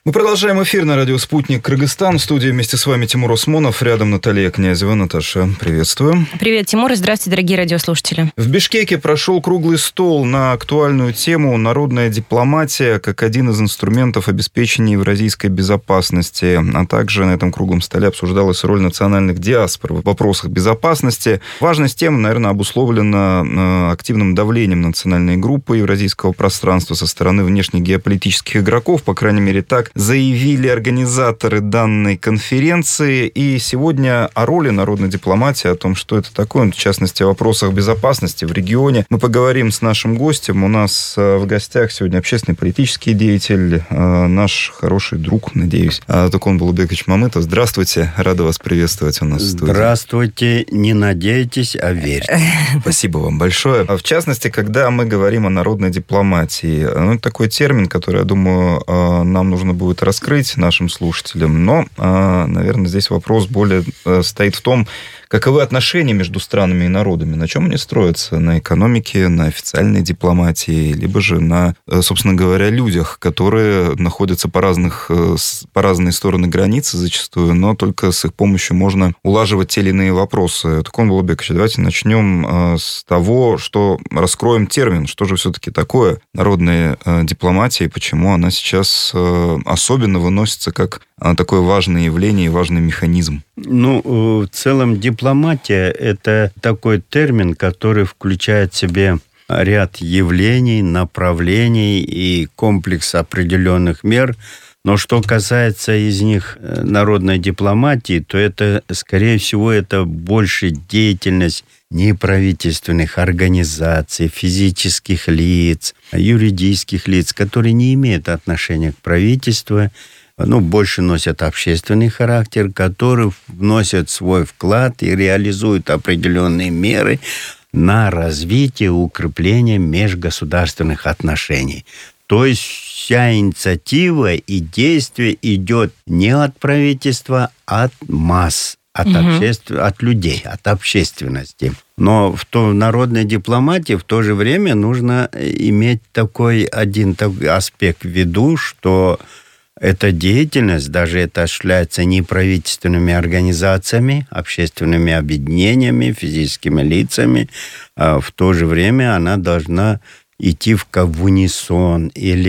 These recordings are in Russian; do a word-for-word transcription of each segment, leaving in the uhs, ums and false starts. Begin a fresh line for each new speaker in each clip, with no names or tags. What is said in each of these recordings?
Мы продолжаем эфир на радио «Спутник Кыргызстан». В студии вместе с вами Тимур Осмонов. Рядом Наталья Князева. Наташа, приветствую.
Привет, Тимур, и здравствуйте, дорогие радиослушатели.
В Бишкеке прошел круглый стол на актуальную тему «Народная дипломатия как один из инструментов обеспечения евразийской безопасности». А также на этом круглом столе обсуждалась роль национальных диаспор в вопросах безопасности. Важность темы, наверное, обусловлена активным давлением национальной группы евразийского пространства со стороны внешних геополитических игроков, по крайней мере, так заявили организаторы данной конференции. И сегодня о роли народной дипломатии, о том, что это такое, в частности, о вопросах безопасности в регионе, мы поговорим с нашим гостем. У нас в гостях сегодня общественный политический деятель, наш хороший друг, надеюсь, Токон Булубекович Мамытов. Здравствуйте, рада вас приветствовать у нас в студии.
Здравствуйте, не надейтесь, а верьте.
Спасибо вам большое. В частности, когда мы говорим о народной дипломатии, ну, это такой термин, который, я думаю, нам нужно будет будет раскрыть нашим слушателям. Но, наверное, здесь вопрос более стоит в том, каковы отношения между странами и народами, на чем они строятся? На экономике, на официальной дипломатии, либо же на, собственно говоря, людях, которые находятся по, разных, по разные стороны границы зачастую, но только с их помощью можно улаживать те или иные вопросы. Токон Булубекович, давайте начнем с того, что раскроем термин. Что же все-таки такое народная дипломатия и почему она сейчас особенно выносится как такое важное явление и важный механизм?
Ну, в целом дипломатия – это такой термин, который включает в себе ряд явлений, направлений и комплекс определенных мер. Но что касается из них народной дипломатии, то это, скорее всего, это больше деятельность неправительственных организаций, физических лиц, юридических лиц, которые не имеют отношения к правительству, ну, больше носят общественный характер, которые вносят свой вклад и реализуют определенные меры на развитие и укрепление межгосударственных отношений. То есть вся инициатива и действие идет не от правительства, а от масс, от, угу. обществ... от людей, от общественности. Но в, то, в народной дипломатии в то же время нужно иметь такой один такой аспект в виду, что эта деятельность, даже это осуществляется неправительственными организациями, общественными объединениями, физическими лицами, а в то же время она должна идти в, как в унисон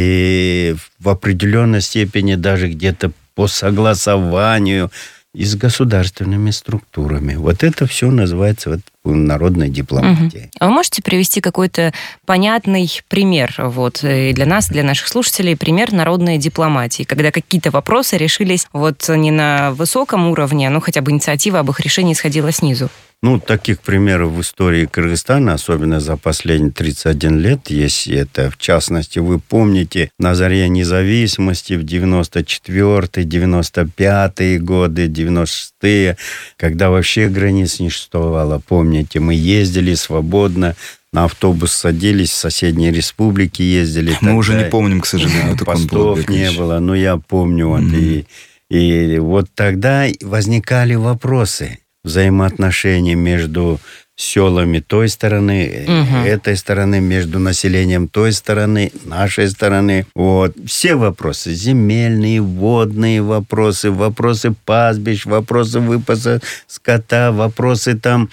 или в определенной степени даже где-то по согласованию и с государственными структурами. Вот это все называется вот народной дипломатией.
Угу. А вы можете привести какой-то понятный пример вот, для нас, для наших слушателей, пример народной дипломатии, когда какие-то вопросы решились вот не на высоком уровне, но хотя бы инициатива об их решении исходила снизу?
Ну, таких примеров в истории Кыргызстана, особенно за последние тридцать один лет, есть это. В частности, вы помните, на заре независимости в девяносто четвёртые, девяносто пятые годы, девяносто шестые, когда вообще границ не существовало, помните, мы ездили свободно, на автобус садились, в соседние республики ездили.
Мы тогда уже не помним, к сожалению.
Постов не было, но я помню. Вот, mm-hmm. и, и вот тогда возникали вопросы взаимоотношения между селами той стороны, угу. этой стороны, между населением той стороны, нашей стороны. Вот. Все вопросы, земельные, водные вопросы, вопросы пастбищ, вопросы выпаса скота, вопросы там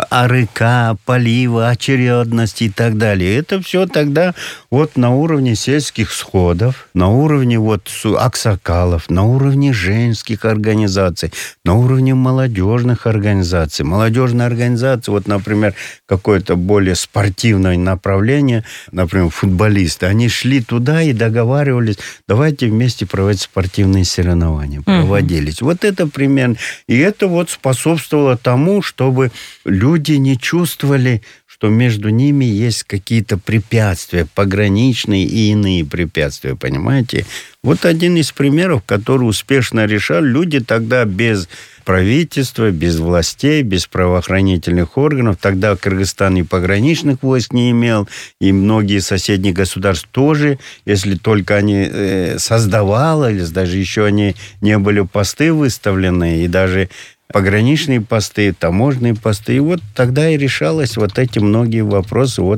арыка, полива, очередности и так далее. Это все тогда вот на уровне сельских сходов, на уровне вот аксакалов, на уровне женских организаций, на уровне молодежных организаций. Молодежные организации, вот например, какое-то более спортивное направление, например, футболисты, они шли туда и договаривались, давайте вместе проводить спортивные соревнования. Проводились. Uh-huh. Вот это примерно. И это вот способствовало тому, чтобы люди не чувствовали, что между ними есть какие-то препятствия, пограничные и иные препятствия, понимаете? Вот один из примеров, который успешно решали люди тогда без правительства, без властей, без правоохранительных органов. Тогда Кыргызстан и пограничных войск не имел, и многие соседние государства тоже, если только они э, создавались, даже еще они не были посты выставлены, и даже пограничные посты, таможенные посты. И вот тогда и решалось вот эти многие вопросы вот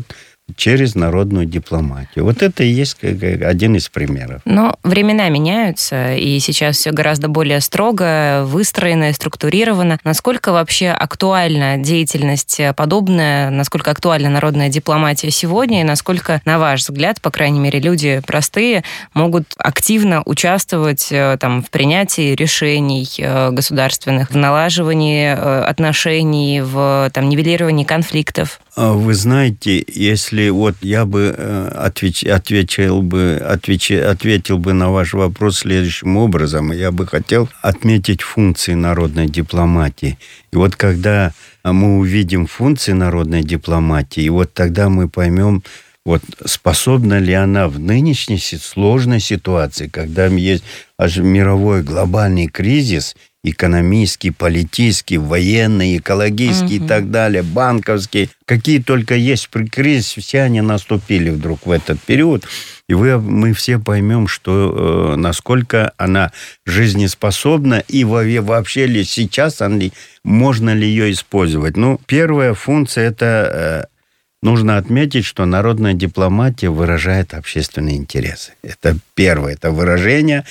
через народную дипломатию. Вот это и есть один из примеров.
Но времена меняются, и сейчас все гораздо более строго, выстроено, структурировано. Насколько вообще актуальна деятельность подобная, насколько актуальна народная дипломатия сегодня, и насколько, на ваш взгляд, по крайней мере, люди простые могут активно участвовать там, в принятии решений государственных, в налаживании отношений, в там, нивелировании конфликтов?
Вы знаете, если вот я бы отвеч, отвечал бы, отвеч, ответил бы на ваш вопрос следующим образом, я бы хотел отметить функции народной дипломатии. И вот когда мы увидим функции народной дипломатии, и вот тогда мы поймем, вот способна ли она в нынешней сложной ситуации, когда есть аж мировой глобальный кризис, экономический, политический, военный, экологический угу. и так далее, банковский, какие только есть при кризисе, все они наступили вдруг в этот период. И вы, мы все поймем, что э, насколько она жизнеспособна и вообще ли сейчас она, можно ли ее использовать. Ну, первая функция – это... Э, Нужно отметить, что народная дипломатия выражает общественные интересы. Это первое, это выражение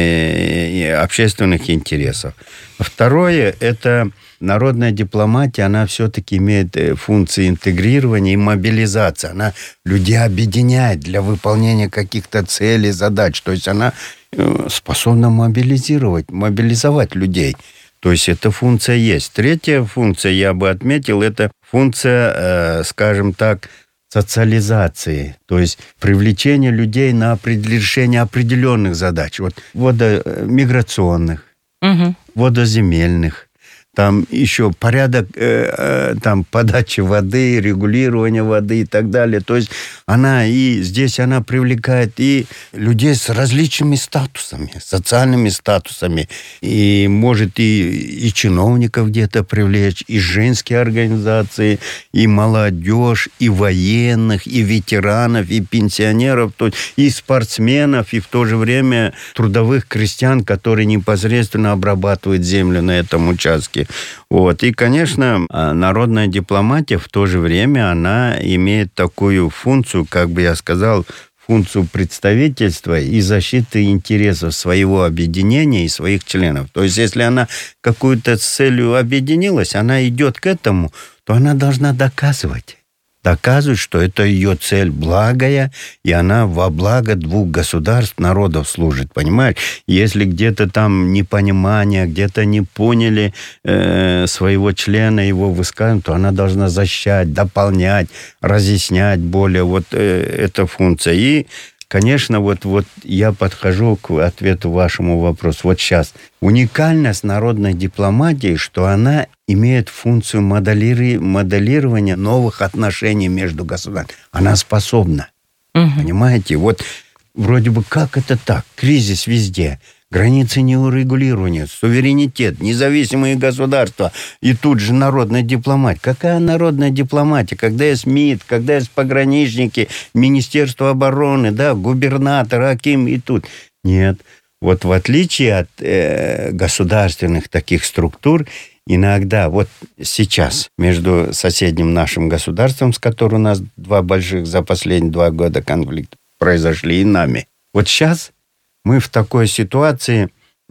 общественных интересов. Второе, это народная дипломатия, она все-таки имеет функции интегрирования и мобилизации. Она людей объединяет для выполнения каких-то целей, задач. То есть она способна мобилизировать, мобилизовать людей. То есть эта функция есть. Третья функция, я бы отметил, это функция, э, скажем так, социализации. То есть привлечение людей на решение определенных задач. Вот водомиграционных, угу. водоземельных. Там еще порядок э, э, там, подачи воды, регулирования воды и так далее. То есть она и здесь она привлекает и людей с различными статусами, социальными статусами. И может и, и чиновников где-то привлечь, и женские организации, и молодежь, и военных, и ветеранов, и пенсионеров, то есть и спортсменов, и в то же время трудовых крестьян, которые непосредственно обрабатывают землю на этом участке. Вот. И, конечно, народная дипломатия в то же время, она имеет такую функцию, как бы я сказал, функцию представительства и защиты интересов своего объединения и своих членов. То есть, если она какую-то целью объединилась, она идет к этому, то она должна доказывать. Доказывать, что это ее цель благая, и она во благо двух государств, народов служит, понимаешь? Если где-то там непонимание, где-то не поняли э, своего члена, его высказывания, то она должна защищать, дополнять, разъяснять более. Вот э, эта функция. И, конечно, вот, вот я подхожу к ответу вашему вопросу. Вот сейчас. Уникальность народной дипломатии, что она имеет функцию моделири... моделирования новых отношений между государствами. Она способна. Угу. Понимаете? Вот вроде бы как это так? Кризис везде. Границы не урегулированы. Суверенитет, независимые государства. И тут же народная дипломатия. Какая народная дипломатия? Когда есть МИД, когда есть пограничники, Министерство обороны, да, губернатор, аким и тут. Нет. Вот в отличие от э, государственных таких структур, иногда, вот сейчас, между соседним нашим государством, с которым у нас два больших за последние два года конфликта произошли, и нами. Вот сейчас мы в такой ситуации,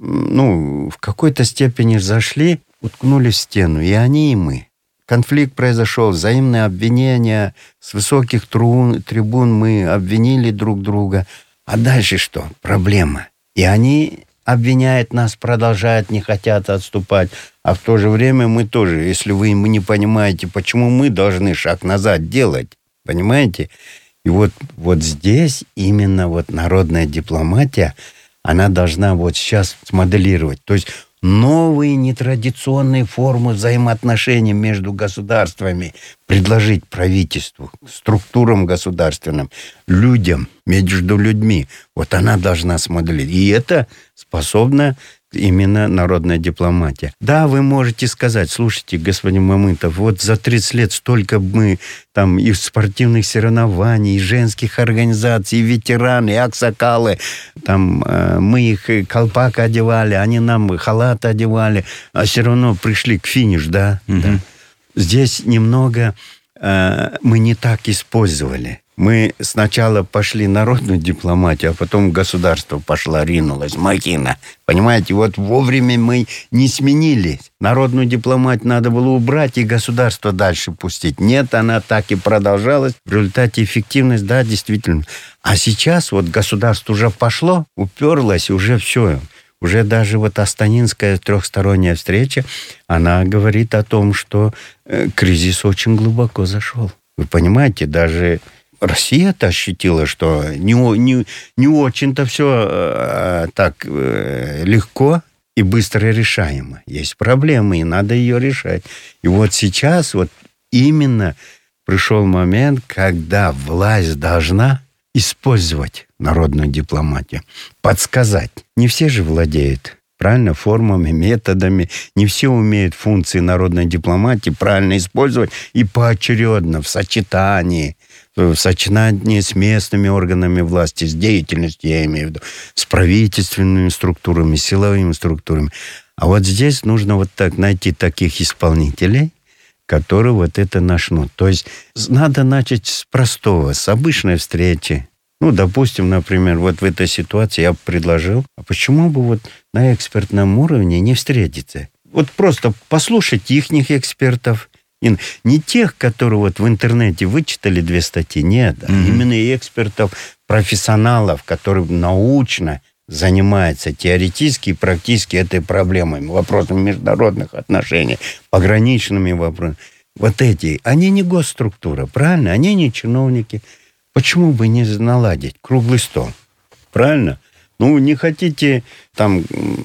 ну, в какой-то степени зашли, уткнулись в стену, и они, и мы. Конфликт произошел, взаимные обвинения, с высоких трибун, трибун мы обвинили друг друга. А дальше что? Проблема. И они обвиняют нас, продолжают, не хотят отступать. А в то же время мы тоже, если вы не понимаете, почему мы должны шаг назад делать, понимаете? И вот, вот здесь именно вот народная дипломатия, она должна вот сейчас смоделировать. То есть новые нетрадиционные формы взаимоотношений между государствами предложить правительству, структурам государственным, людям, между людьми. Вот она должна смоделировать. И это способна именно народная дипломатия. Да, вы можете сказать, слушайте, господин Мамытов, вот за тридцать лет столько мы там и спортивных соревнований, и женских организаций, и ветераны, и аксакалы, там э, мы их колпак одевали, они нам халат одевали, а все равно пришли к финишу, да?
Угу.
Да. Здесь немного э, мы не так использовали. Мы сначала пошли народную дипломатию, а потом государство пошло, ринулось, махина. Понимаете, вот вовремя мы не сменились. Народную дипломатию надо было убрать и государство дальше пустить. Нет, она так и продолжалась. В результате эффективность, да, действительно. А сейчас вот государство уже пошло, уперлось, уже все. Уже даже вот астанинская трехсторонняя встреча, она говорит о том, что э, кризис очень глубоко зашел. Вы понимаете, даже Россия-то ощутила, что не, не, не очень-то все э, так э, легко и быстро решаемо. Есть проблемы, и надо ее решать. И вот сейчас вот именно пришел момент, когда власть должна использовать народную дипломатию, подсказать. Не все же владеют, правильно, формами, методами. Не все умеют функции народной дипломатии правильно использовать и поочередно, в сочетании, в сочетании с местными органами власти, с деятельностью, я имею в виду, с правительственными структурами, силовыми структурами. А вот здесь нужно вот так найти таких исполнителей, которые вот это начнут. То есть надо начать с простого, с обычной встречи. Ну, допустим, например, вот в этой ситуации я бы предложил, а почему бы вот на экспертном уровне не встретиться? Вот просто послушать ихних экспертов. И не тех, которые вот в интернете вычитали две статьи, нет, а mm-hmm. именно экспертов, профессионалов, которые научно занимаются теоретически и практически этой проблемой, вопросами международных отношений, пограничными вопросами. Вот эти, они не госструктура, правильно? Они не чиновники. Почему бы не наладить круглый стол? Правильно? Ну, не хотите там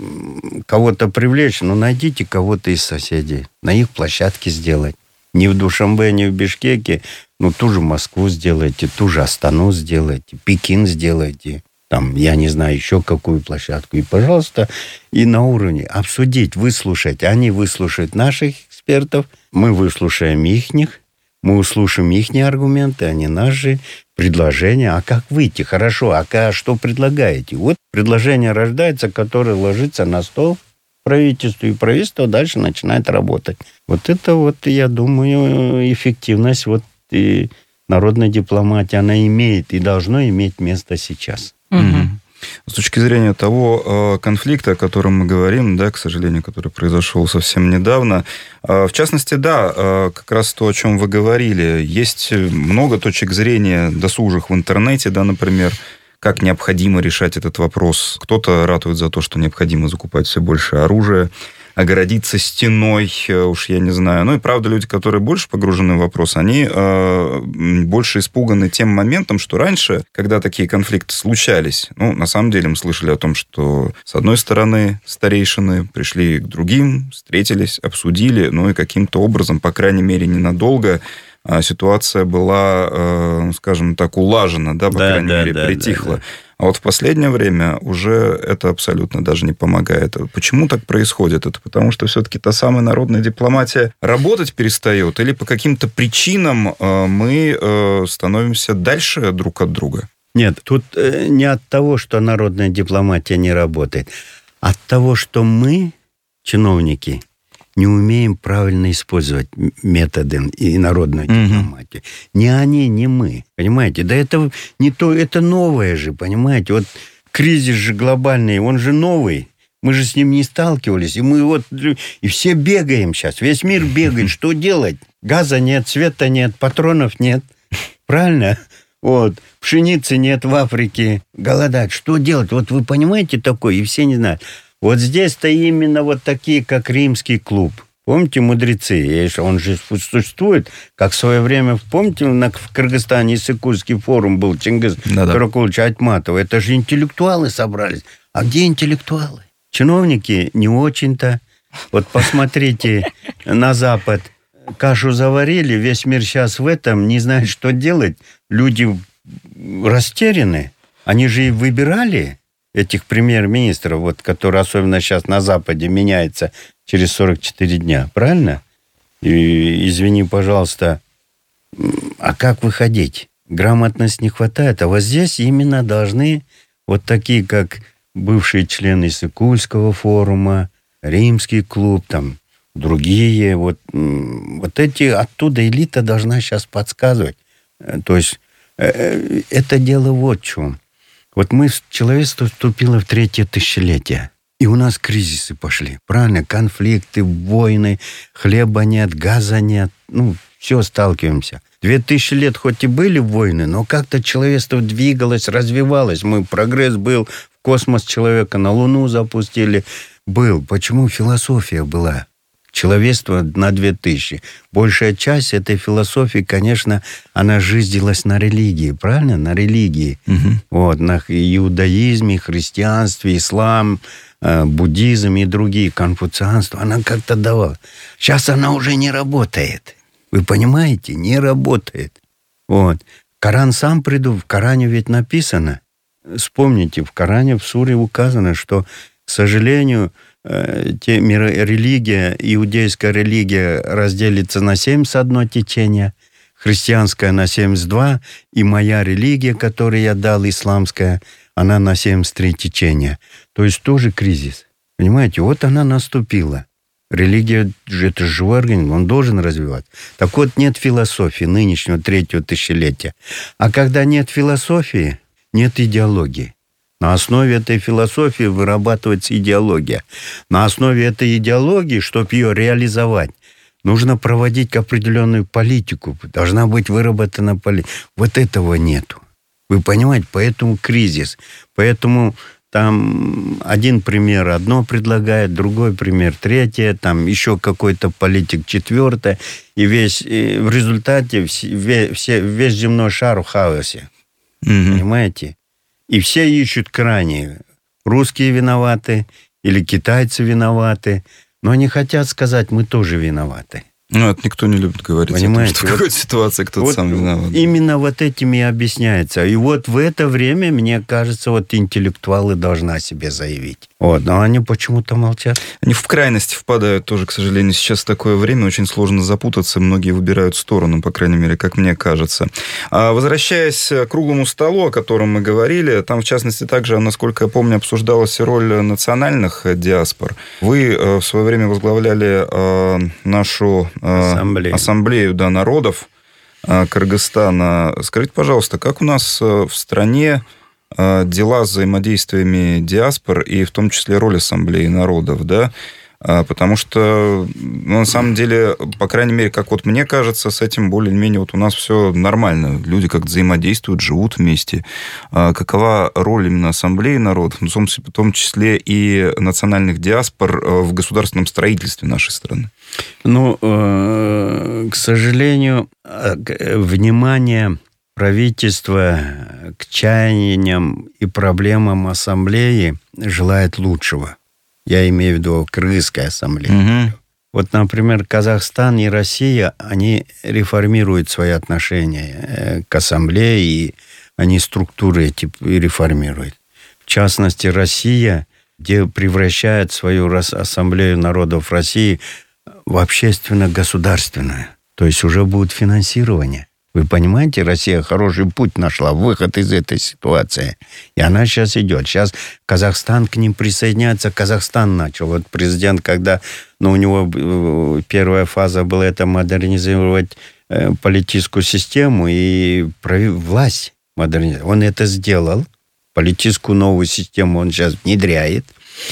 кого-то привлечь, но найдите кого-то из соседей. На их площадке сделать. Не в Душанбе, не в Бишкеке, но ту же Москву сделайте, ту же Астану сделайте, Пекин сделайте. Там, я не знаю, еще какую площадку. И, пожалуйста, и на уровне обсудить, выслушать. Они выслушают наших экспертов, мы выслушаем ихних, мы услышим ихние аргументы, они наши предложения. А как выйти? Хорошо, а что предлагаете? Вот предложение рождается, которое ложится на стол правительству, и правительство дальше начинает работать. Вот это вот, я думаю, эффективность вот и народной дипломатии, она имеет и должно иметь место сейчас.
Угу. С точки зрения того конфликта, о котором мы говорим, да, к сожалению, который произошел совсем недавно, в частности, да, как раз то, о чем вы говорили, есть много точек зрения досужих в интернете, да, например, как необходимо решать этот вопрос. Кто-то ратует за то, что необходимо закупать все больше оружия, огородиться стеной, уж я не знаю. Ну и правда, люди, которые больше погружены в вопрос, они э, больше испуганы тем моментом, что раньше, когда такие конфликты случались, ну, на самом деле мы слышали о том, что с одной стороны старейшины пришли к другим, встретились, обсудили, ну и каким-то образом, по крайней мере, ненадолго, ситуация была, скажем так, улажена, да, по да, крайней да, мере, да, притихла. Да, да. А вот в последнее время уже это абсолютно даже не помогает. Почему так происходит? Это потому, что все-таки та самая народная дипломатия работать перестает? Или по каким-то причинам мы становимся дальше друг от друга?
Нет, тут не от того, что народная дипломатия не работает, а от того, что мы, чиновники, не умеем правильно использовать методы и народную дипломатию. Mm-hmm. Ни они, ни мы. Понимаете? Да это не то, это новое же, понимаете? Вот кризис же глобальный, он же новый. Мы же с ним не сталкивались. И мы вот... И все бегаем сейчас. Весь мир бегает. Что делать? Газа нет, света нет, патронов нет. Правильно? Вот. Пшеницы нет в Африке. Голодать. Что делать? Вот вы понимаете такое? И все не знают. Вот здесь-то именно вот такие, как Римский клуб. Помните, мудрецы? Он же существует, как в свое время, помните, в Кыргызстане Иссык-Кульский форум был, Чингиз Каракулович Айтматов. Это же интеллектуалы собрались. А где интеллектуалы? Чиновники не очень-то. Вот посмотрите на Запад. Кашу заварили, весь мир сейчас в этом, не знает, что делать. Люди растеряны. Они же и выбирали этих премьер-министров, вот, которые особенно сейчас на Западе меняются через сорок четыре дня. Правильно? И, извини, пожалуйста, а как выходить? Грамотности не хватает. А вот здесь именно должны вот такие, как бывшие члены Иссык-Кульского форума, Римский клуб, там, другие. Вот, вот эти оттуда элита должна сейчас подсказывать. То есть это дело вот в чем. Вот мы, человечество вступило в третье тысячелетие. И у нас кризисы пошли. Правильно? Конфликты, войны, хлеба нет, газа нет. Ну, все, сталкиваемся. Две тысячи лет хоть и были войны, но как-то человечество двигалось, развивалось. Мы, прогресс был, в космос человека на Луну запустили. Был. Почему философия была? Человечество на две тысячи. Большая часть этой философии, конечно, она жизнилась на религии. Правильно? На религии. Угу. Вот, на иудаизме, христианстве, ислам, буддизм и другие, конфуцианство. Она как-то давала. Сейчас она уже не работает. Вы понимаете? Не работает. Вот. Коран сам приду. В Коране ведь написано. Вспомните, в Коране, в суре указано, что, к сожалению, те, религия, иудейская религия разделится на семьдесят одно течение, христианская на семьдесят два, и моя религия, которую я дал, исламская, она на семьдесят три течения. То есть тоже кризис. Понимаете, вот она наступила. Религия – это живой организм, он должен развиваться. Так вот, нет философии нынешнего третьего тысячелетия. А когда нет философии, нет идеологии. На основе этой философии вырабатывается идеология. На основе этой идеологии, чтобы ее реализовать, нужно проводить определенную политику. Должна быть выработана политика. Вот этого нету. Вы понимаете? Поэтому кризис. Поэтому там один пример одно предлагает, другой пример третье, там еще какой-то политик четвертое. И весь, и в результате весь, весь земной шар в хаосе. Угу. Понимаете? И все ищут крайние. Русские виноваты или китайцы виноваты. Но они хотят сказать, мы тоже виноваты.
Ну, это никто не любит говорить.
Понимаете?
О том, что в какой-то ситуации кто-то
вот
сам виноват.
Именно вот этим и объясняется. И вот в это время, мне кажется, вот интеллектуалы должны о себе заявить. Вот. Но они почему-то молчат.
Они в крайности впадают тоже, к сожалению. Сейчас такое время, очень сложно запутаться. Многие выбирают сторону, по крайней мере, как мне кажется. А возвращаясь к круглому столу, о котором мы говорили, там, в частности, также, насколько я помню, обсуждалась роль национальных диаспор. Вы в свое время возглавляли нашу ассамблею, ассамблею да, народов Кыргызстана. Скажите, пожалуйста, как у нас в стране дела с взаимодействиями диаспор и в том числе роль ассамблеи народов, да? Потому что, ну, на самом деле, по крайней мере, как вот мне кажется, с этим более-менее вот у нас все нормально. Люди как-то взаимодействуют, живут вместе. Какова роль именно ассамблеи народов, ну, в том числе и национальных диаспор в государственном строительстве нашей страны?
Ну, к сожалению, внимание правительства к чаяниям и проблемам ассамблеи желает лучшего. Я имею в виду Кыргызская ассамблея. Угу. Вот, например, Казахстан и Россия, они реформируют свои отношения к ассамблее, и они структуры эти реформируют. В частности, Россия, где превращает свою ассамблею народов России в общественно-государственную. То есть уже будет финансирование. Вы понимаете, Россия хороший путь нашла, выход из этой ситуации. И она сейчас идет. Сейчас Казахстан к ним присоединяется. Казахстан начал. Вот президент, когда ну, у него первая фаза была это модернизировать э, политическую систему и власть модернизировать. Он это сделал. Политическую новую систему он сейчас внедряет.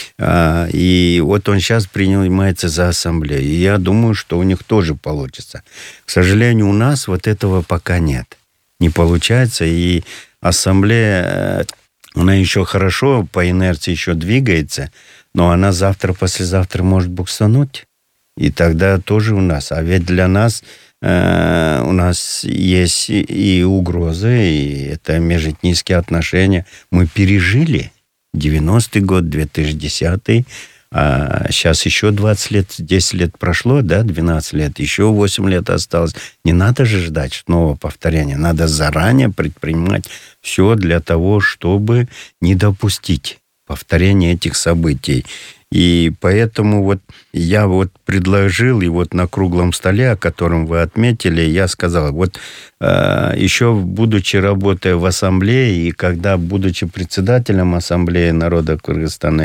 И вот он сейчас принимается за ассамблею. И я думаю, что у них тоже получится. К сожалению, у нас вот этого пока нет. Не получается. И ассамблея, она еще хорошо по инерции еще двигается, но она завтра-послезавтра может буксануть. И тогда тоже у нас. А ведь для нас э, у нас есть и угрозы, и это межэтнические отношения. Мы пережили девяностый год, две тысячи десятый, а сейчас еще двадцать лет, десять лет прошло, да, двенадцать лет, еще восемь лет осталось. Не надо же ждать нового повторения. Надо заранее предпринимать все для того, чтобы не допустить повторения этих событий. И поэтому вот я вот предложил, и вот на круглом столе, о котором вы отметили, я сказал, вот э, еще будучи работая в ассамблее, и когда, будучи председателем ассамблеи народа Кыргызстана,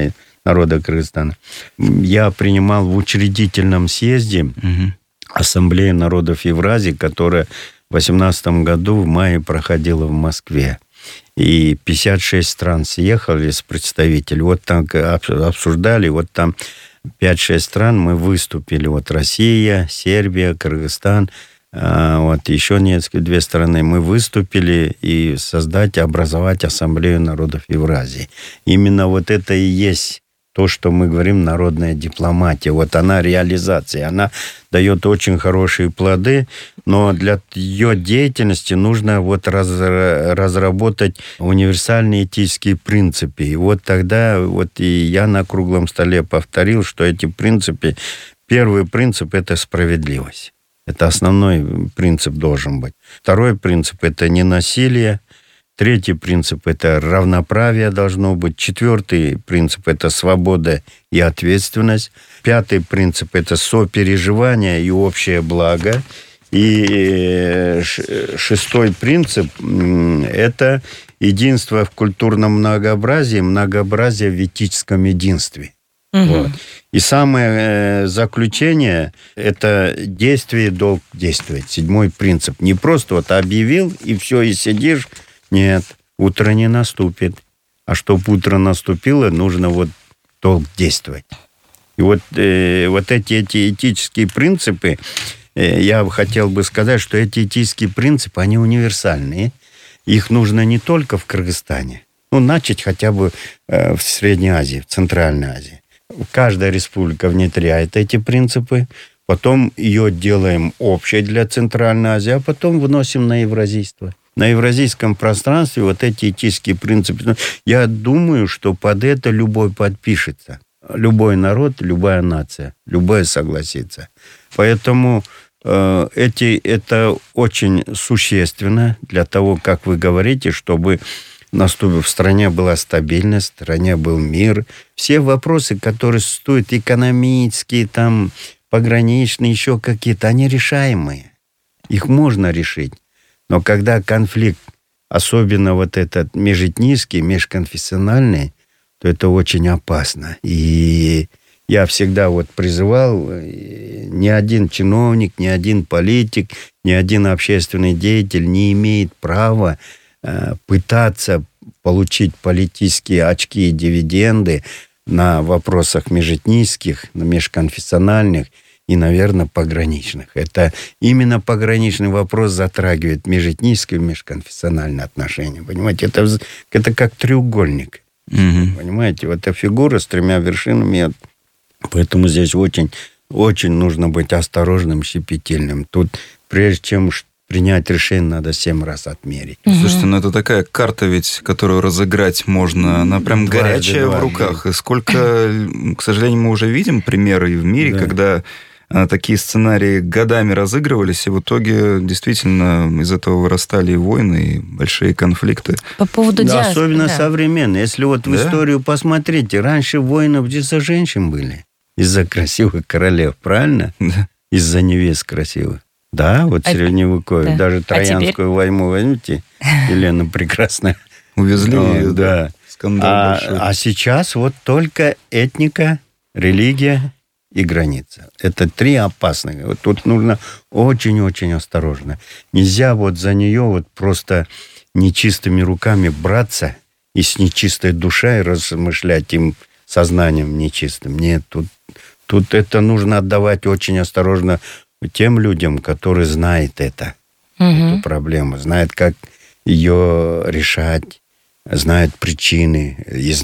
народа Кыргызстана. Я принимал в учредительном съезде угу. Ассамблеи народов Евразии, которая в две тысячи восемнадцатом году в мае проходила в Москве. И пятьдесят шесть стран съехали с представителей. Вот там обсуждали, вот там пять-шесть стран мы выступили. Вот Россия, Сербия, Кыргызстан, вот еще несколько, две страны. Мы выступили и создать, образовать Ассамблею народов Евразии. Именно вот это и есть то, что мы говорим, народная дипломатия. Вот она реализация. Она дает очень хорошие плоды, но для ее деятельности нужно вот раз, разработать универсальные этические принципы. И вот тогда вот и я на круглом столе повторил, что эти принципы, первый принцип – это справедливость. Это основной принцип должен быть. Второй принцип – это ненасилие. Третий принцип – это равноправие должно быть. Четвертый принцип – это свобода и ответственность. Пятый принцип – это сопереживание и общее благо. И шестой принцип – это единство в культурном многообразии, многообразие в этическом единстве. Угу. Вот. И самое заключение – это действие, долг действовать. Седьмой принцип. Не просто вот объявил, и все, и сидишь. Нет, утро не наступит. А чтобы утро наступило, нужно вот долг действовать. И вот, э, вот эти, эти этические принципы, э, я хотел бы сказать, что эти этические принципы, они универсальные. Их нужно не только в Кыргызстане. Ну, начать хотя бы э, в Средней Азии, в Центральной Азии. Каждая республика внедряет эти принципы. Потом ее делаем общей для Центральной Азии, а потом выносим на евразийство. На евразийском пространстве вот эти этические принципы. Я думаю, что под это любой подпишется. Любой народ, любая нация, любой согласится. Поэтому э, эти, это очень существенно для того, как вы говорите, чтобы наступив, в стране была стабильность, в стране был мир. Все вопросы, которые существуют, экономические, там, пограничные, еще какие-то, они решаемые. Их можно решить. Но когда конфликт, особенно вот этот межэтнический, межконфессиональный, то это очень опасно. И я всегда вот призывал, ни один чиновник, ни один политик, ни один общественный деятель не имеет права э, пытаться получить политические очки и дивиденды на вопросах межэтнических, на межконфессиональных и, наверное, пограничных. Это именно пограничный вопрос затрагивает межэтнические и межконфессиональные отношения. Понимаете, это, это как треугольник. Угу. Понимаете, вот эта фигура с тремя вершинами. Поэтому здесь очень, очень нужно быть осторожным, щепетильным. Тут, прежде чем принять решение, надо семь раз отмерить.
Угу. Слушайте, ну это такая карта ведь, которую разыграть можно. Она прям дважды, горячая дважды. В руках. И сколько, к сожалению, мы уже видим примеры и в мире, да. когда такие сценарии годами разыгрывались, и в итоге действительно из этого вырастали и войны, и большие конфликты.
По поводу
да,
диаспоры.
Особенно
да.
современные. Если вот да? в историю посмотрите, раньше войны из-за женщин были. Из-за красивых королев, правильно?
Да.
Из-за невест красивых. Да, вот в а, средневековье. Да. Даже Троянскую а теперь... войну возьмите. Елена Прекрасная.
Увезли ее, да.
Скандал а, большой. А сейчас вот только этника, религия и граница. Это три опасных. Вот тут нужно очень-очень осторожно. Нельзя вот за нее вот просто нечистыми руками браться и с нечистой душой размышлять им сознанием нечистым. Нет, тут, тут это нужно отдавать очень осторожно тем людям, которые знают это, угу. эту проблему, знают, как ее решать, знают причины,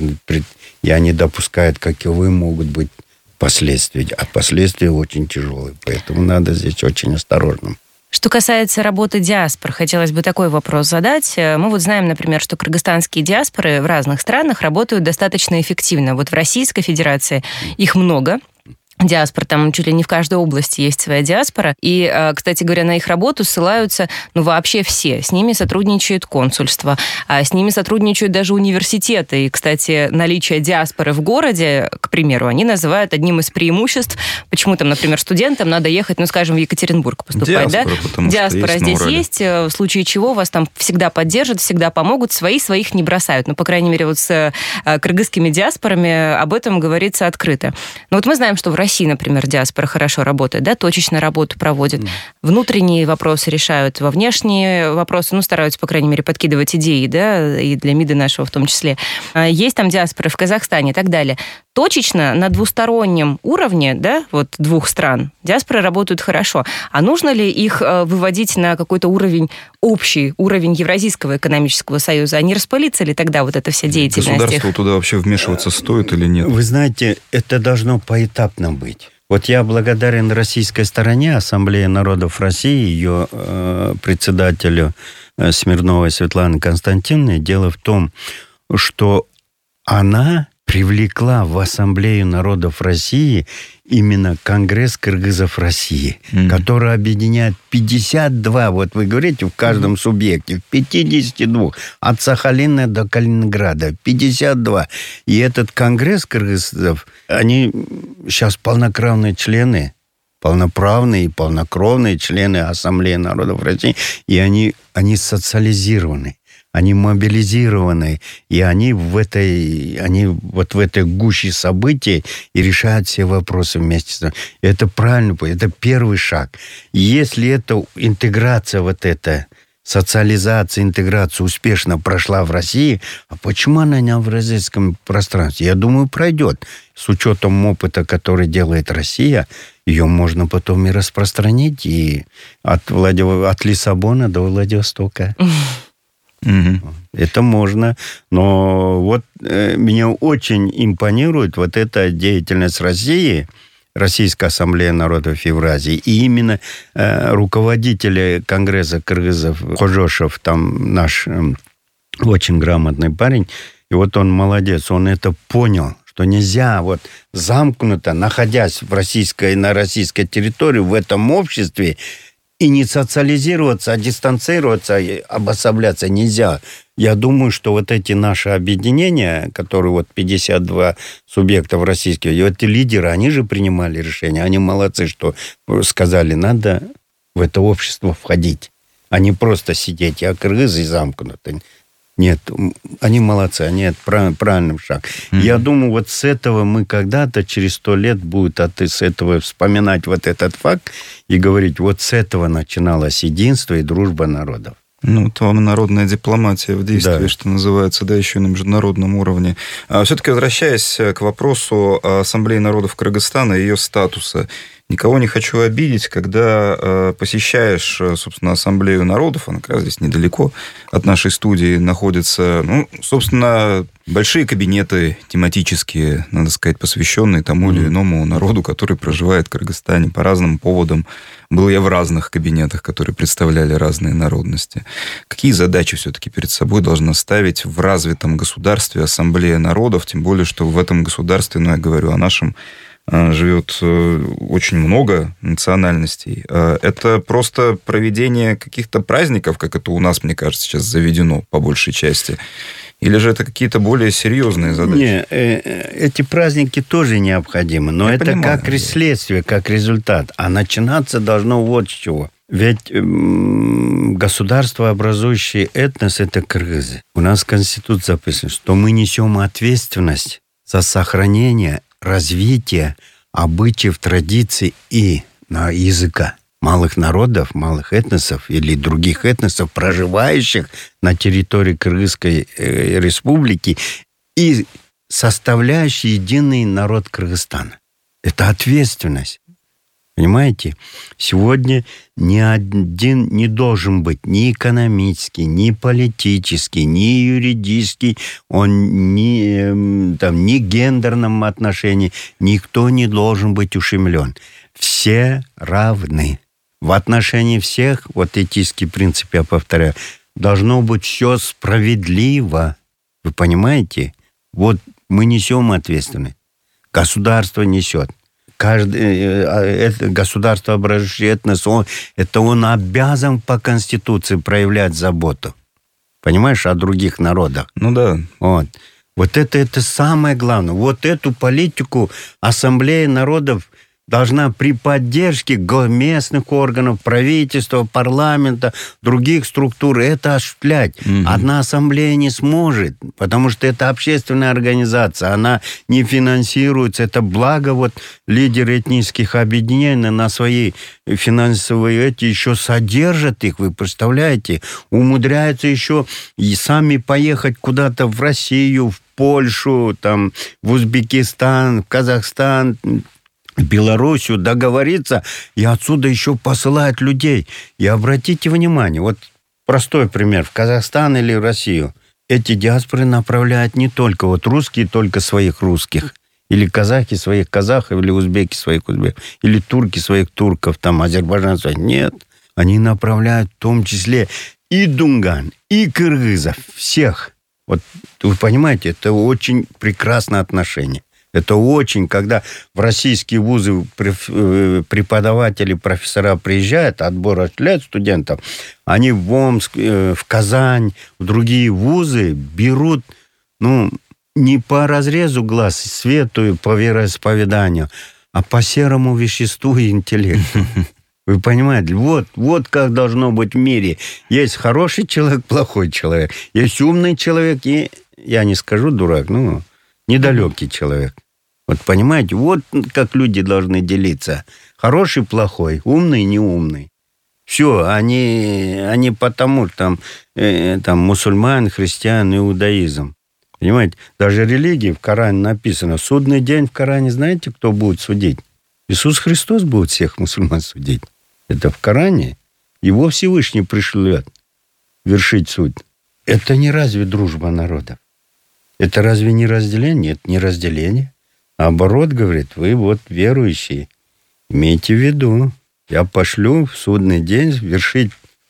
и они допускают, каковы могут быть последствия. А последствия очень тяжелые, поэтому надо здесь очень осторожным.
Что касается работы диаспор, хотелось бы такой вопрос задать. Мы вот знаем, например, что кыргызстанские диаспоры в разных странах работают достаточно эффективно. Вот в Российской Федерации их много, диаспор, там чуть ли не в каждой области есть своя диаспора. И, кстати говоря, на их работу ссылаются, ну, вообще все. С ними сотрудничает консульство, а с ними сотрудничают даже университеты. И, кстати, наличие диаспоры в городе, к примеру, они называют одним из преимуществ, почему там, например, студентам надо ехать, ну, скажем, в Екатеринбург поступать,
диаспора,
да?
Потому
Диаспора
что
здесь есть, в случае чего вас там всегда поддержат, всегда помогут, свои своих не бросают. Ну, по крайней мере, вот с кыргызскими диаспорами об этом говорится открыто. Но вот мы знаем, что в России, например, диаспора хорошо работает, да, точечно работу проводит, внутренние вопросы решают, во внешние вопросы, ну, стараются, по крайней мере, подкидывать идеи, да, и для МИДа нашего в том числе. Есть там диаспоры в Казахстане и так далее. Точечно на двустороннем уровне, да, вот двух стран, диаспоры работают хорошо. А нужно ли их выводить на какой-то уровень, общий уровень Евразийского экономического союза? А не распылится ли тогда вот эта вся деятельность?
Государству
их?
туда вообще вмешиваться стоит или нет?
Вы знаете, это должно поэтапно быть. Вот я благодарен российской стороне, Ассамблее народов России, ее э, председателю э, Смирновой Светлане Константиновне. Дело в том, что она привлекла в Ассамблею народов России именно Конгресс кыргызов России, mm-hmm. который объединяет пятьдесят два, вот вы говорите, в каждом mm-hmm. субъекте, в пятидесяти двух, от Сахалина до Калининграда, пятьдесят два. И этот Конгресс кыргызов, они сейчас полноправные члены, полноправные и полнокровные члены Ассамблеи народов России, и они, они социализированы. Они мобилизированы, и они в этой, они вот в этой гуще событий и решают все вопросы вместе с нами. Это правильно, это первый шаг. Если эта интеграция, вот эта социализация, интеграция успешно прошла в России, а почему она не в евразийском пространстве? Я думаю, пройдет. С учетом опыта, который делает Россия, ее можно потом и распространить и от, Владив... от Лиссабона до Владивостока. Угу. Это можно, но вот э, меня очень импонирует вот эта деятельность России, Российская ассамблея народов Евразии, и именно э, руководители Конгресса кыргызов Хожошев, там наш э, очень грамотный парень, и вот он молодец, он это понял, что нельзя вот замкнуто, находясь в российской, на российской территории, в этом обществе, и не социализироваться, а дистанцироваться, обособляться нельзя. Я думаю, что вот эти наши объединения, которые вот пятьдесят два субъекта российских, и эти лидеры, они же принимали решения. Они молодцы, что сказали, надо в это общество входить, а не просто сидеть. Я кыргызы замкнуты. Нет, они молодцы, они это правильный шаг. Mm-hmm. Я думаю, вот с этого мы когда-то, через сто лет, будет от, с этого вспоминать вот этот факт и говорить, вот с этого начиналось единство и дружба народов.
Ну, то вам народная дипломатия в действии, да. Что называется, да, еще и на международном уровне. А все-таки возвращаясь к вопросу Ассамблеи народов Кыргызстана и ее статуса. Никого не хочу обидеть, когда э, посещаешь, собственно, Ассамблею народов, она как раз здесь недалеко от нашей студии находится, ну, собственно, большие кабинеты тематические, надо сказать, посвященные тому mm-hmm. или иному народу, который проживает в Кыргызстане по разным поводам. Был я в разных кабинетах, которые представляли разные народности. Какие задачи все-таки перед собой должна ставить в развитом государстве Ассамблея народов, тем более, что в этом государстве, ну, я говорю о нашем, живет очень много национальностей. Это просто проведение каких-то праздников, как это у нас, мне кажется, сейчас заведено по большей части? Или же это какие-то более серьезные задачи?
Не, эти праздники тоже необходимы, но Я это понимаю, как да. следствие, как результат. А начинаться должно вот с чего. Ведь государство, образующее этнос, это кыргызы. У нас в Конституции записано, что мы несем ответственность за сохранение, развитие обычаев, традиций и языка малых народов, малых этносов или других этносов, проживающих на территории Кыргызской э, республики и составляющий единый народ Кыргызстана. Это ответственность. Понимаете? Сегодня ни один не должен быть ни экономический, ни политический, ни юридический, он ни, там, ни гендерном отношении, никто не должен быть ущемлен. Все равны. В отношении всех, вот этический принцип, я повторяю, должно быть все справедливо. Вы понимаете? Вот мы несем ответственность. Государство несет. каждый, это государство, образующее этнос, он, это он обязан по Конституции проявлять заботу. Понимаешь, о других народах.
Ну да.
Вот. Вот это, это самое главное. Вот эту политику Ассамблея народов должна при поддержке местных органов, правительства, парламента, других структур это осуществлять. Угу. Одна ассамблея не сможет, потому что это общественная организация, она не финансируется. Это благо вот лидеры этнических объединений на свои финансовые эти еще содержат их, вы представляете? Умудряются еще и сами поехать куда-то в Россию, в Польшу, там, в Узбекистан, в Казахстан, Белоруссию, договориться, и отсюда еще посылают людей. И обратите внимание, вот простой пример, в Казахстан или в Россию, эти диаспоры направляют не только вот русские, только своих русских, или казахи своих казахов, или узбеки своих узбеков, или турки своих турков, там, азербайджанцы своих. Нет, они направляют в том числе и дунган, и кыргызов, всех. Вот вы понимаете, это очень прекрасное отношение. Это очень, когда в российские вузы преподаватели, профессора приезжают, отбор осуществляют студентов, они в Омск, в Казань, в другие вузы берут, ну, не по разрезу глаз, свету, по вероисповеданию, а по серому веществу и интеллекту. Вы понимаете, вот, вот как должно быть в мире. Есть хороший человек, плохой человек. Есть умный человек и, я не скажу дурак, ну, недалекий человек. Вот понимаете, вот как люди должны делиться. Хороший, плохой, умный, неумный. Все, они, они потому, что там, э, там мусульман, христиан, иудаизм. Понимаете, даже религии в Коране написано. Судный день в Коране, знаете, кто будет судить? Иисус Христос будет всех мусульман судить. Это в Коране. Его Всевышний пришлет вершить суд. Это не разве дружба народов? Это разве не разделение? Нет, не разделение. Наоборот, говорит, вы вот верующие. Имейте в виду, я пошлю в судный день вершить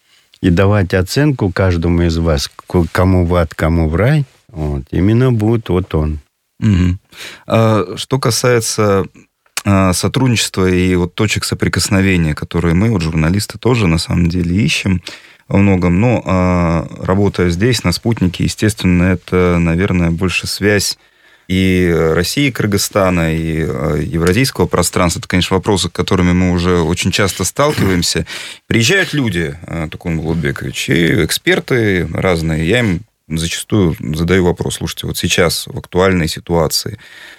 и давать оценку каждому из вас, кому в ад, кому в рай. Вот. Именно будет вот он.
Угу. А, что касается а, сотрудничества и вот точек соприкосновения, которые мы, вот журналисты, тоже на самом деле ищем во многом, но а, работая здесь, на «Спутнике», естественно, это, наверное, больше связь и России, и Кыргызстана, и евразийского пространства. Это, конечно, вопросы, с которыми мы уже очень часто сталкиваемся. Приезжают люди, Токун Булутбекович, и эксперты разные. Я им зачастую задаю вопрос. Слушайте, вот сейчас в актуальной ситуации,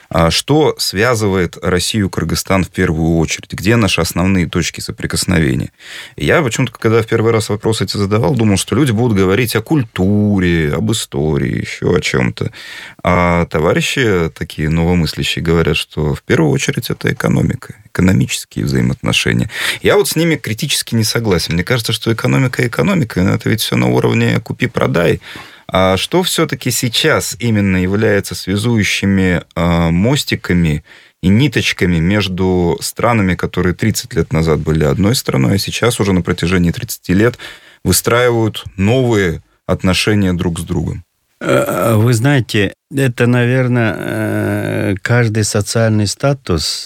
что связывает Россию и Кыргызстан в первую очередь? Где наши основные точки соприкосновения? И я почему-то, когда в первый раз вопрос эти задавал, думал, что люди будут говорить о культуре, об истории, еще о чем-то. А товарищи, такие новомыслящие, говорят, что в первую очередь это экономика, экономические взаимоотношения. Я вот с ними критически не согласен. Мне кажется, что экономика экономика, но это ведь все на уровне купи-продай. А что все-таки сейчас именно является связующими э, мостиками и ниточками между странами, которые тридцать лет назад были одной страной, а сейчас уже на протяжении тридцати лет выстраивают новые отношения друг с другом?
Вы знаете, это, наверное, каждый социальный статус,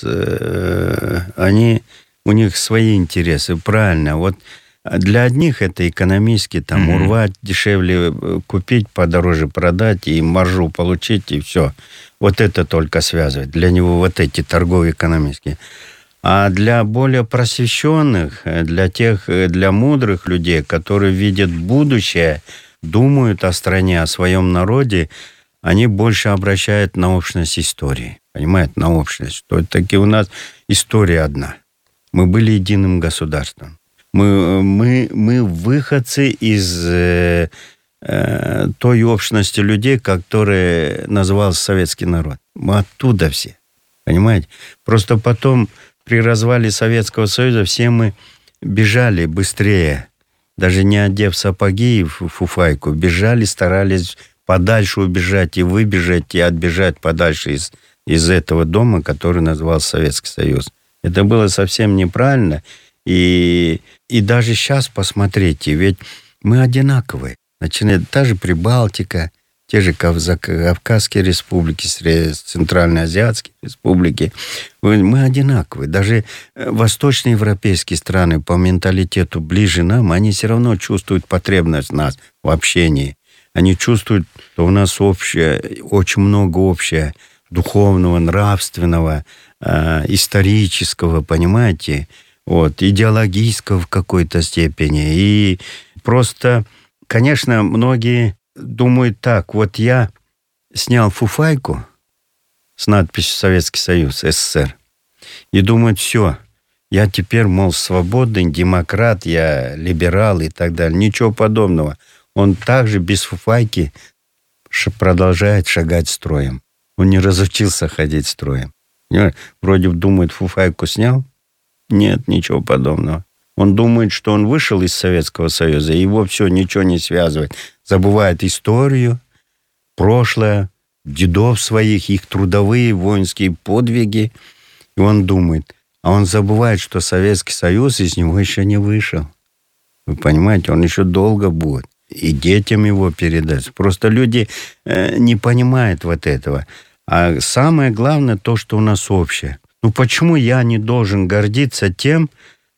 они, у них свои интересы, правильно. Вот для одних это экономически, там, mm-hmm. урвать, дешевле купить, подороже продать, и маржу получить, и все. Вот это только связывает. Для него вот эти торговые экономические. А для более просвещенных, для тех, для мудрых людей, которые видят будущее, думают о стране, о своем народе, они больше обращают на общность истории. Понимаете, на общность. Что таки у нас история одна. Мы были единым государством. Мы, мы, мы выходцы из э, э, той общности людей, которая называлась советский народ. Мы оттуда все. Понимаете? Просто потом при развале Советского Союза все мы бежали быстрее. Даже не одев сапоги и фуфайку. Бежали, старались подальше убежать и выбежать, и отбежать подальше из, из этого дома, который назывался Советский Союз. Это было совсем неправильно. И, и даже сейчас посмотрите, ведь мы одинаковые. Начинает та же Прибалтика, те же Кавказские республики, Центральноазиатские республики, мы одинаковые. Даже восточноевропейские страны по менталитету ближе нам, они все равно чувствуют потребность в нас в общении. Они чувствуют, что у нас общее, очень много общего духовного, нравственного, э, исторического, понимаете, вот, идеологического в какой-то степени. И просто, конечно, многие думают так, вот я снял фуфайку с надписью «Советский Союз, СССР», и думают, все, я теперь, мол, свободный, демократ, я либерал и так далее. Ничего подобного. Он также без фуфайки продолжает шагать строем. Он не разучился ходить строем. Вроде думает, фуфайку снял. Нет, ничего подобного. Он думает, что он вышел из Советского Союза, и его все, ничего не связывает. Забывает историю, прошлое, дедов своих, их трудовые, воинские подвиги. И он думает, а он забывает, что Советский Союз из него еще не вышел. Вы понимаете, он еще долго будет. И детям его передать. Просто люди э, не понимают вот этого. А самое главное то, что у нас общее. Ну почему я не должен гордиться тем,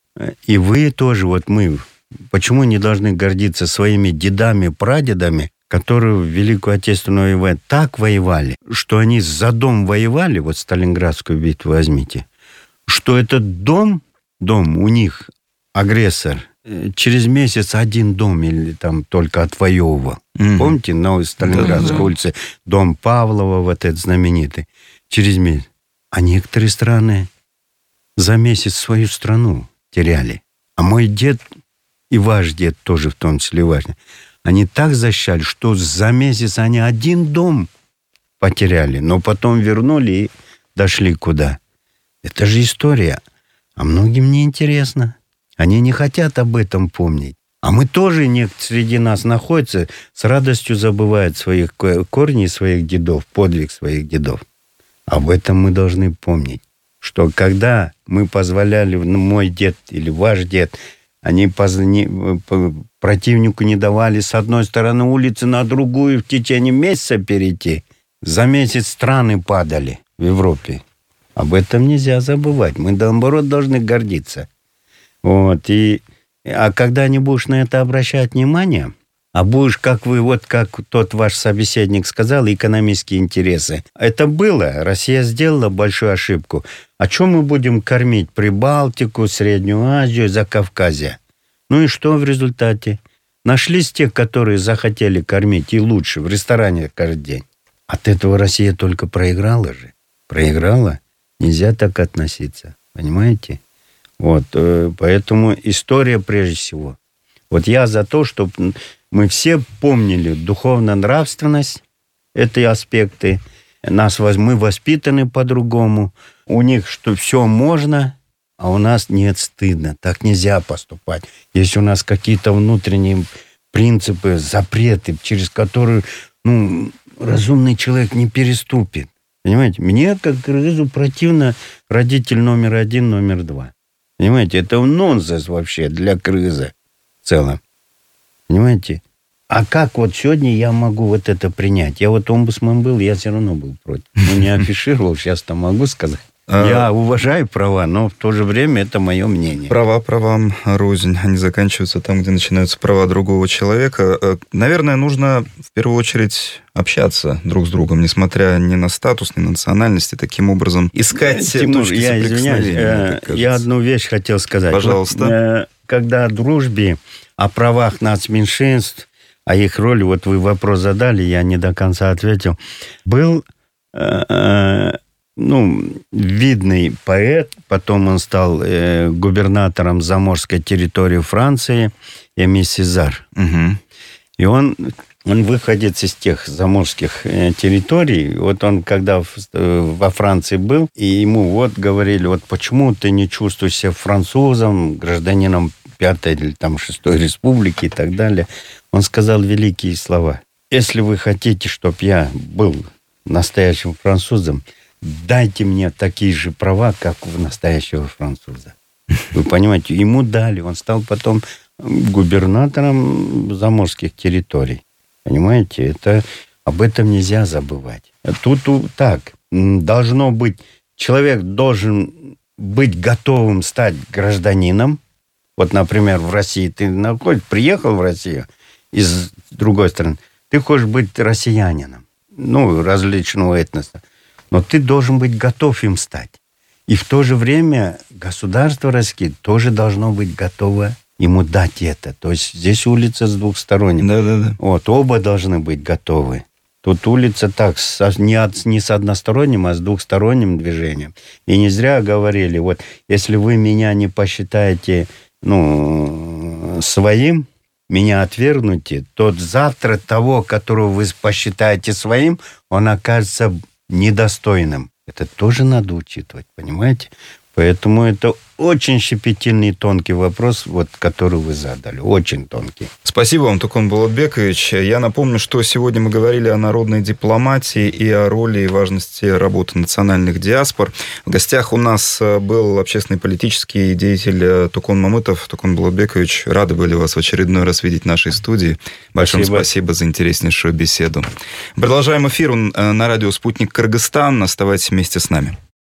и вы тоже, вот мы, почему не должны гордиться своими дедами, прадедами, которые в Великую Отечественную войну так воевали, что они за дом воевали, вот Сталинградскую битву возьмите, что этот дом, дом у них, агрессор, через месяц один дом или там только отвоевывал. Mm-hmm. Помните, на Сталинградской mm-hmm. улице дом Павлова, вот этот знаменитый, через месяц. А некоторые страны за месяц свою страну теряли. А мой дед и ваш дед тоже в том числе важно. Они так защищали, что за месяц они один дом потеряли, но потом вернули и дошли куда. Это же история. А многим не интересно. Они не хотят об этом помнить. А мы тоже, некоторые среди нас находятся, с радостью забывают своих корней, своих дедов, подвиг своих дедов. Об этом мы должны помнить. Что когда мы позволяли, ну, мой дед или ваш дед, они поз... не... противнику не давали с одной стороны улицы на другую в течение месяца перейти. За месяц страны падали в Европе. Об этом нельзя забывать. Мы, наоборот, должны гордиться. Вот. И... А когда не будешь на это обращать внимание, а будешь, как вы, вот как тот ваш собеседник сказал, экономические интересы. Это было. Россия сделала большую ошибку. О чем мы будем кормить Прибалтику, Среднюю Азию, Закавказье? Ну и что в результате? Нашлись те, которые захотели кормить и лучше в ресторане каждый день. От этого Россия только проиграла же. Проиграла. Нельзя так относиться. Понимаете? Вот. Поэтому история прежде всего. Вот я за то, чтобы мы все помнили духовно-нравственность, эти аспекты. Нас, мы воспитаны по-другому. У них что все можно, а у нас нет, стыдно. Так нельзя поступать. Есть у нас какие-то внутренние принципы, запреты, через которые, ну, разумный человек не переступит. Понимаете? Мне, как кыргызу, противно родитель номер один, номер два. Понимаете? Это нонсенс вообще для кыргыза в целом. Понимаете? А как вот сегодня я могу вот это принять? Я вот омбудсмен был, я все равно был против. Ну, не афишировал, сейчас-то могу сказать. Я уважаю права, но в то же время это мое мнение.
Права правам рознь. Они заканчиваются там, где начинаются права другого человека. Наверное, нужно в первую очередь общаться друг с другом, несмотря ни на статус, ни на национальность, и таким образом искать
Тимур,
точки
я
соприкосновения.
извиняюсь, я одну вещь хотел сказать.
Пожалуйста.
Вот, когда о дружбе, о правах нацменьшинств, о их роли, вот вы вопрос задали, я не до конца ответил. Был... Э, ну, видный поэт, потом он стал э, губернатором заморской территории Франции, Эмиль Сезар. Угу. И он, он выходец из тех заморских э, территорий. Вот он, когда в, э, во Франции был, и ему вот говорили, вот почему ты не чувствуешь себя французом, гражданином пятой или там шестой республики и так далее. Он сказал великие слова. Если вы хотите, чтобы я был настоящим французом, дайте мне такие же права, как у настоящего француза. Вы понимаете, ему дали. Он стал потом губернатором заморских территорий. Понимаете, это Об этом нельзя забывать. Тут так, должно быть, человек должен быть готовым стать гражданином. Вот, например, в России ты находишь, приехал в Россию из другой страны, ты хочешь быть россиянином, ну, различного этноса, но ты должен быть готов им стать. И в то же время государство российское тоже должно быть готово ему дать это. То есть здесь улица с двухсторонним.
Да, да, да.
Вот, оба должны быть готовы. Тут улица так, не, от, не с односторонним, а с двухсторонним движением. И не зря говорили, вот, если вы меня не посчитаете, ну, своим, меня отвергнете, то завтра того, которого вы посчитаете своим, он окажется недостойным. Это тоже надо учитывать, понимаете? Поэтому это очень щепетильный, тонкий вопрос, вот, который вы задали. Очень тонкий.
Спасибо вам, Тукон Болотбекович. Я напомню, что сегодня мы говорили о народной дипломатии и о роли и важности работы национальных диаспор. В гостях у нас был общественный политический деятель Тукон Мамытов. Тукон Болотбекович, рады были вас в очередной раз видеть в нашей студии. Большое спасибо. спасибо за интереснейшую беседу. Продолжаем эфир на радио «Спутник Кыргызстан». Оставайтесь вместе с нами.